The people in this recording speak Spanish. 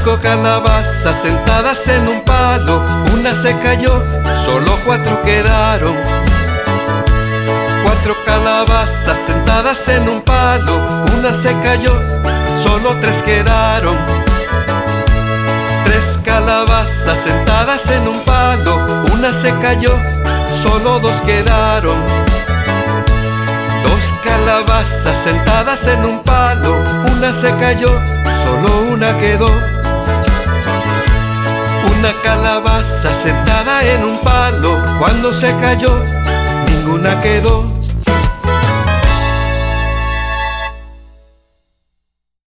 5 calabazas sentadas en un palo, una se cayó, solo 4 quedaron. 4 calabazas sentadas en un palo, una se cayó, solo 3 quedaron. 3 calabazas sentadas en un palo, una se cayó, solo 2 quedaron. 2 calabazas sentadas en un palo, una se cayó, solo una quedó. Una calabaza sentada en un palo, cuando se cayó, ninguna quedó.